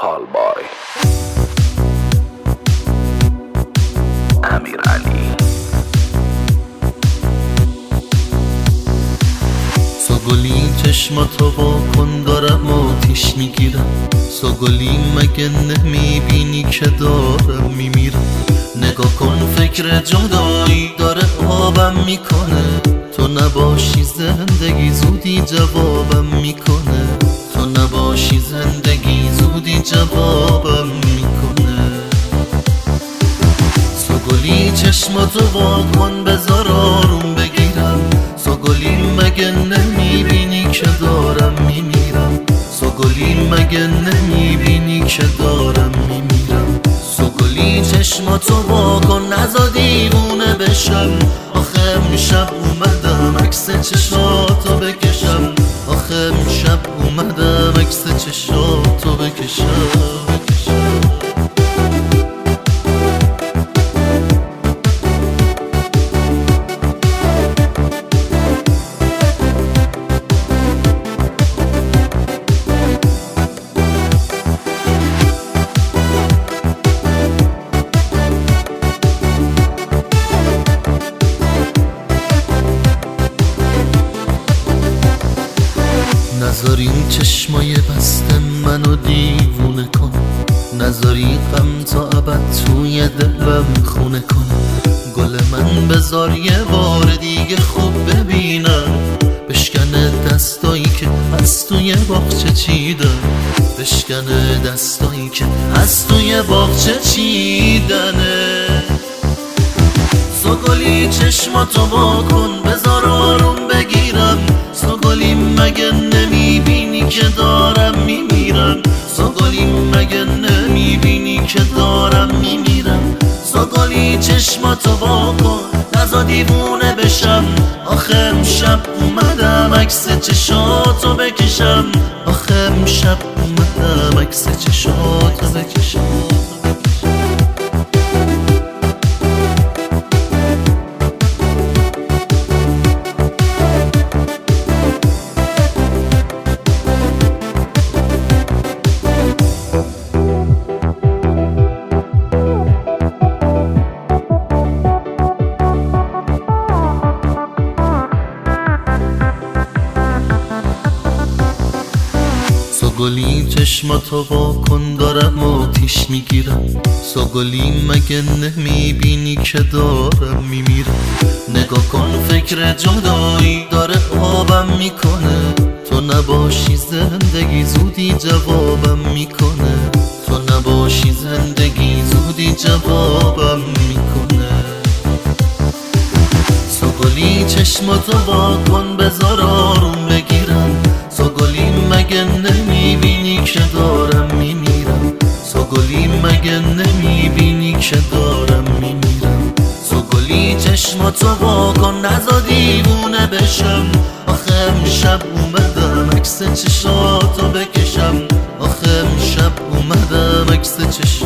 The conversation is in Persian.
کالبای امیرعلی. سوگلی چشماتو وا کن دارم آتیش میگیرم. سوگلی مگه نمیبینی که دارم میمیرم؟ نگاه کن فکر جدایی داره آبم میکنه. تو نباشی زندگی زودی جوابم میکنه. تو نباشی زندگی زودی جوابم میکنه. سوگلی چشماتو وا کن بذار آروم بگیرم. سوگلی مگه نمیبینی که دارم میمیرم؟ سوگلی مگه نمیبینی که دارم میمیرم؟ سوگلی چشماتو وا کن نزا دیوونه بشم. آخه امشب اومدم عکس چشاتو بکشم. آخه امشب اومدم عکس چشاتو بکشم. نذار این چشمای بسته منو دیوونه کن. نذار این غم تا ابد توی دلم خونه کن. گل من بذار یه بار دیگه خوب ببینم. بشکنه دستایی که از توی باغچه چیدن. بشکنه دستایی که از توی باغچه چیدنه. سوگلی چشماتو وا کن بذار آروم بگیرم. سوگلی مگه نمیبینی که دارم میمیرم؟ سوگلی مگه نمیبینی که دارم میمیرم؟ سوگلی چشماتو وا کن نزا دیوونه بشم. آخه امشب اومدم عکس چشاتو بکشم. آخه امشب اومدم عکس چشاتو بکشم. سوگلی چشماتو وا کن دارم آتیش میگیرم. سوگلی مگه نمیبینی که دارم میمیرم؟ نگاه کن فکر جدایی داره آبم میکنه. تو نباشی زندگی زودی جوابم میکنه. تو نباشی زندگی زودی جوابم میکنه. سوگلی چشماتو وا کن بذار آروم بگیرم. سوگلی مگه نمیبینی که دارم میمیرم؟ سوگلی مگه نمیبینی که دارم میمیرم؟ سوگلی چشماتو وا کن نزا دیوونه بشم. آخه امشب اومدم عکس چشاتو بکشم. آخه امشب اومدم عکس چشاتو